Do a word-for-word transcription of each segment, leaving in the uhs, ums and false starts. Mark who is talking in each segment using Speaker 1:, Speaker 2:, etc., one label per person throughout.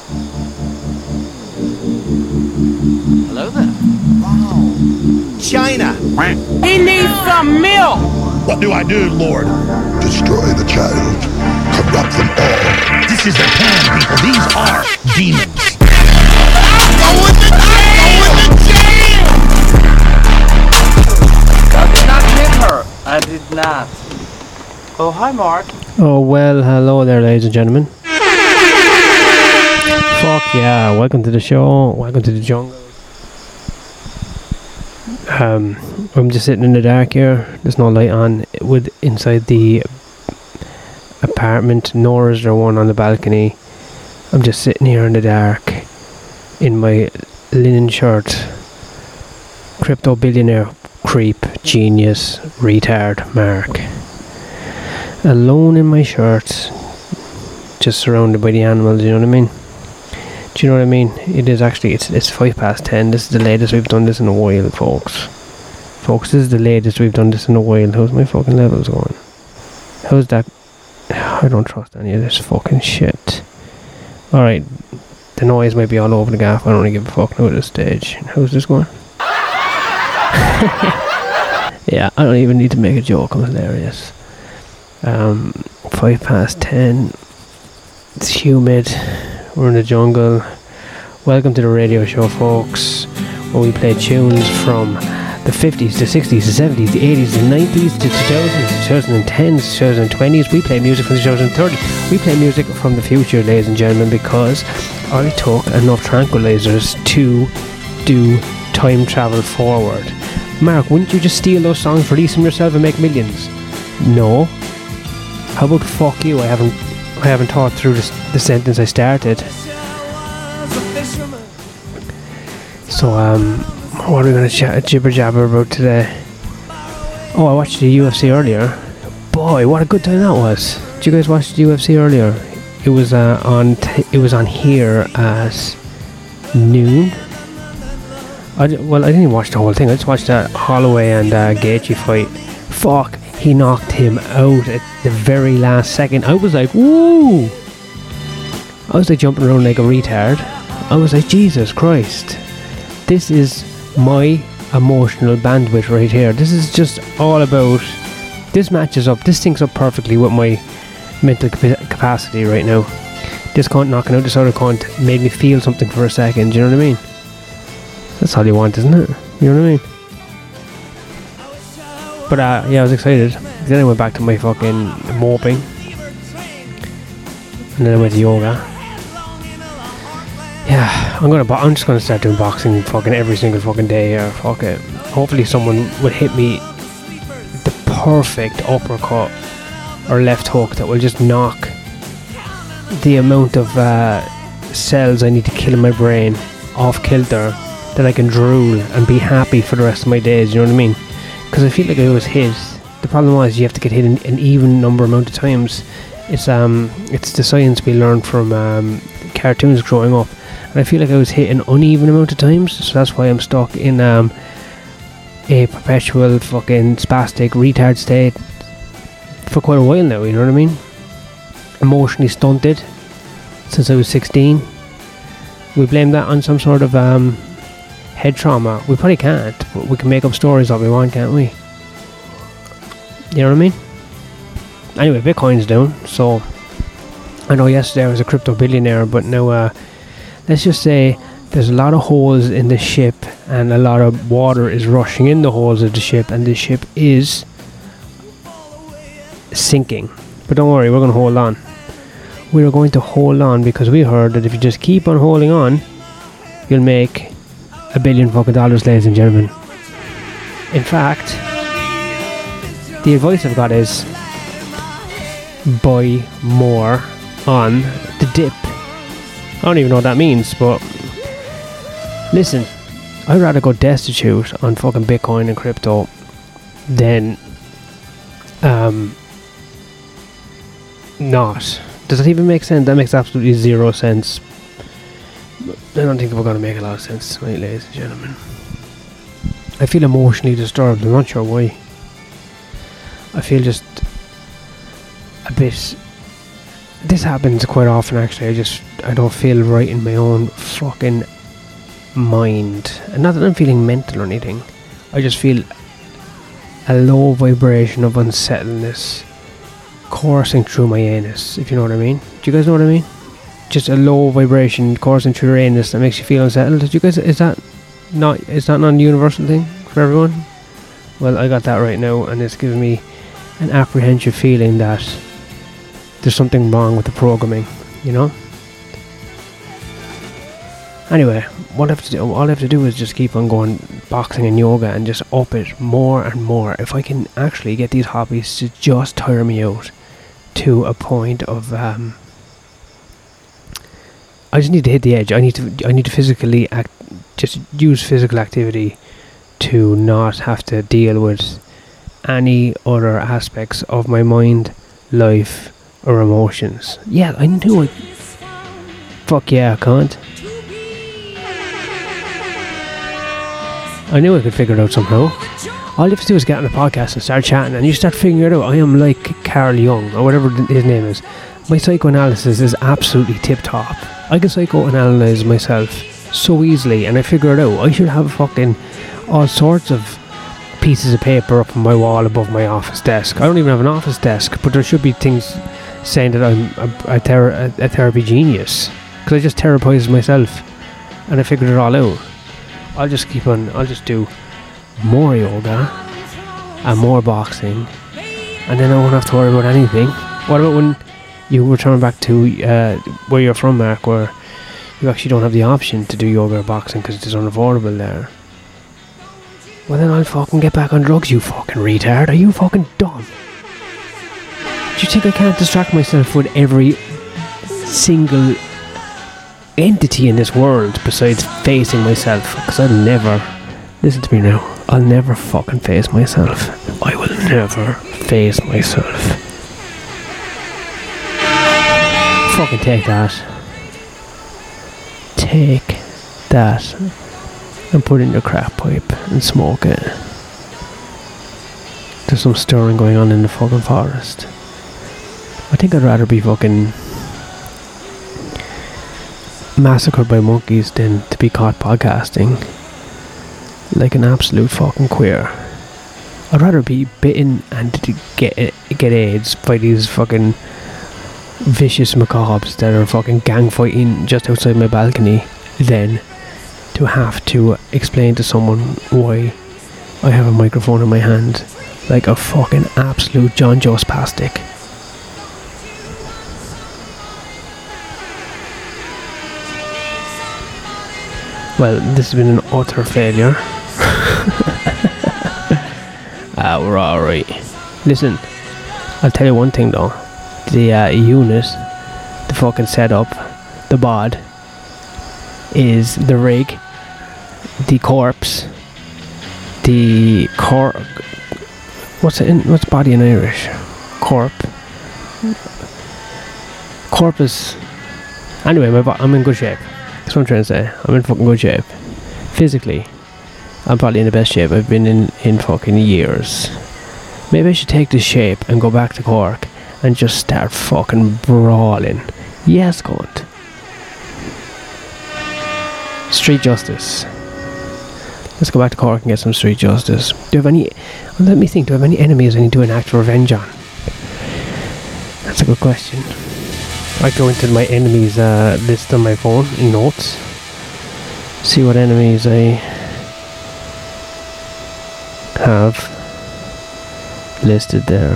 Speaker 1: Hello there. Wow. China.
Speaker 2: He needs some milk.
Speaker 3: What do I do, Lord? Destroy the child. Corrupt them all.
Speaker 4: This is the can, people. These are demons.
Speaker 2: Go in the jail! Go in the jail!
Speaker 1: I did not hit her. I did not. Oh, hi, Mark.
Speaker 5: Oh, well, hello there, ladies and gentlemen. Fuck yeah, welcome to the show. Welcome to the jungle. Um, I'm just sitting in the dark here. There's no light on. With inside the apartment, nor is there one on the balcony. I'm just sitting here in the dark in my linen shirt. Crypto billionaire, creep, genius, retard, Mark. Alone in my shirt, just surrounded by the animals, you know what I mean? Do you know what I mean? It is actually, it's it's five past ten. This is the latest we've done this in a while, folks. Folks, this is the latest we've done this in a while. How's my fucking levels going? How's that? I don't trust any of this fucking shit. Alright, the noise might be all over the gaff. I don't really give a fuck now at this stage. How's this going? Yeah, I don't even need to make a joke. I'm hilarious. Um, five past ten. It's humid. We're in the jungle. Welcome to the radio show, folks, where we play tunes from the fifties, the sixties, the seventies, the eighties, the nineties, the two thousands, the twenty tens, the twenty twenties. We play music from the twenty thirties. We play music from the future, ladies and gentlemen, because I took enough tranquilizers to do time travel forward. Mark, wouldn't you just steal those songs, release them yourself, and make millions? No. How about fuck you? I haven't I haven't thought through this, the sentence I started. So, um, what are we going to chat jibber jabber about today? Oh, I watched the U F C earlier. Boy, what a good time that was. Did you guys watch the U F C earlier? It was uh, on. T- it was on here at noon. I d- well, I didn't even watch the whole thing. I just watched that Holloway and uh, Gaethje fight. Fuck. He knocked him out at the very last second. I was like, woo! I was like jumping around like a retard. I was like, Jesus Christ. This is my emotional bandwidth right here. This is just all about... This matches up. This syncs up perfectly with my mental cap- capacity right now. This cunt knocking out this other cunt made me feel something for a second. Do you know what I mean? That's all you want, isn't it? You know what I mean? But uh, yeah, I was excited. Then I went back to my fucking moping. And then I went to yoga. Yeah, I'm gonna. Bo- I'm just gonna start doing boxing fucking every single fucking day here. Fuck it. Hopefully someone would hit me the perfect uppercut or left hook that will just knock the amount of uh, cells I need to kill in my brain off kilter, that I can drool and be happy for the rest of my days. You know what I mean? Because I feel like I was hit. The problem was you have to get hit an, an even number amount of times. It's um, it's the science we learned from um, cartoons growing up, and I feel like I was hit an uneven amount of times. So that's why I'm stuck in um, a perpetual fucking spastic retard state for quite a while now. You know what I mean? Emotionally stunted since I was sixteen. We blame that on some sort of um. head trauma. We probably can't, but we can make up stories all we want, can't we? You know what I mean? Anyway, Bitcoin's down, so I know yesterday I was a crypto billionaire, but now uh, let's just say there's a lot of holes in the ship and a lot of water is rushing in the holes of the ship, and the ship is sinking. But don't worry, we're going to hold on. We're going to hold on because we heard that if you just keep on holding on, you'll make a billion fucking dollars, ladies and gentlemen. In fact, the advice I've got is buy more on the dip. I don't even know what that means, but listen, I'd rather go destitute on fucking Bitcoin and crypto than um not. Does that even make sense? That makes absolutely zero sense. I don't think we're going to make a lot of sense tonight, ladies and gentlemen. I feel emotionally disturbed. I'm not sure why. I feel just a bit this happens quite often actually. I just, I don't feel right in my own fucking mind. And not that I'm feeling mental or anything. I just feel a low vibration of unsettledness coursing through my anus, if you know what I mean. Do you guys know what I mean? Just a low vibration coursing through your anus that makes you feel unsettled. Do you guys, is that not, is that not a universal thing for everyone? Well, I got that right now, and it's giving me an apprehensive feeling that there's something wrong with the programming, you know? Anyway, what I have to do, all I have to do is just keep on going boxing and yoga and just up it more and more. If I can actually get these hobbies to just tire me out to a point of, um, I just need to hit the edge. I need to, I need to physically act, just use physical activity to not have to deal with any other aspects of my mind, life, or emotions. Yeah, I knew it. Fuck yeah, I can't. I knew I could figure it out somehow. All you have to do is get on the podcast and start chatting, and you start figuring it out. I am like Carl Jung, or whatever his name is. My psychoanalysis is absolutely tip-top. I can psychoanalyze myself so easily, and I figure it out. I should have fucking all sorts of pieces of paper up on my wall above my office desk. I don't even have an office desk, but there should be things saying that I'm a, a, thera- a, a therapy genius, because I just therapized myself and I figured it all out. I'll just keep on, I'll just do more yoga and more boxing, and then I won't have to worry about anything. What about when you return back to uh, where you're from, Mark, where you actually don't have the option to do yoga or boxing because it's unaffordable there? Well, then I'll fucking get back on drugs, you fucking retard. Are you fucking dumb? Do you think I can't distract myself with every single entity in this world besides facing myself? Because I'll never, listen to me now, I'll never fucking face myself. I will never face myself. Fucking take that. Take that and put it in your crack pipe and smoke it. There's some stirring going on in the fucking forest. I think I'd rather be fucking massacred by monkeys than to be caught podcasting like an absolute fucking queer. I'd rather be bitten and to get get AIDS by these fucking vicious macaques that are fucking gang fighting just outside my balcony than to have to explain to someone why I have a microphone in my hand like a fucking absolute John Joe spastic. Well, this has been an utter failure. Ah, we're alright. Listen, I'll tell you one thing though. The uh, unit, the fucking setup, the bod, is the rig, the corpse, the cor... What's it in, what's body in Irish? Corp. Corpus. Anyway, my bo- I'm in good shape. That's what I'm trying to say. I'm in fucking good shape. Physically, I'm probably in the best shape I've been in in fucking years. Maybe I should take this shape and go back to Cork and just start fucking brawling. Yes, God. Street justice. Let's go back to Cork and get some street justice. Do you have any... Well, let me think. Do I have any enemies I need to enact revenge on? That's a good question. I go into my enemies uh, list on my phone in notes. See what enemies I have listed there.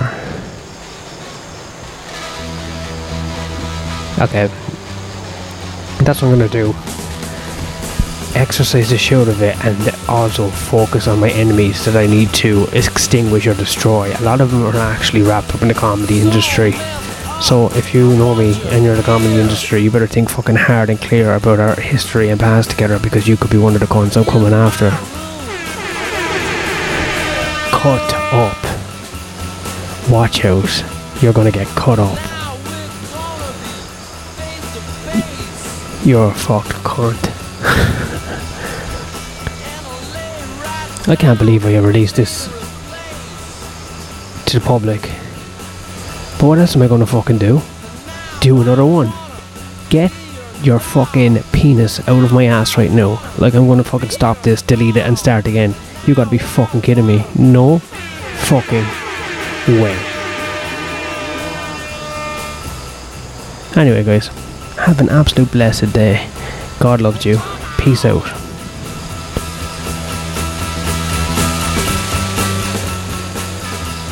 Speaker 5: Okay. That's what I'm going to do. Exercise the shit out of it and also focus on my enemies that I need to extinguish or destroy. A lot of them are actually wrapped up in the comedy industry. So if you know me and you're in the comedy industry, you better think fucking hard and clear about our history and past together, because you could be one of the cunts I'm coming after. Cut up. Watch out. You're gonna get cut up. You're a fucked cunt. I can't believe I released this to the public. But what else am I going to fucking do? do another one. Get your fucking penis out of my ass right now. Like I'm gonna fucking stop this, delete it and start again. You gotta be fucking kidding me. No fucking way. Anyway guys, have an absolute blessed day. God loves you. Peace out.